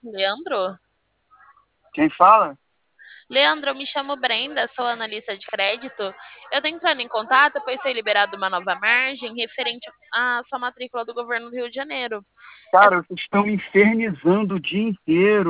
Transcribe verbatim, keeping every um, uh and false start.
Leandro? Quem fala? Leandro, eu me chamo Brenda, sou analista de crédito. Eu tô entrando em contato, pois foi liberada uma nova margem referente à sua matrícula do governo do Rio de Janeiro. Cara, Essa- vocês estão me infernizando o dia inteiro.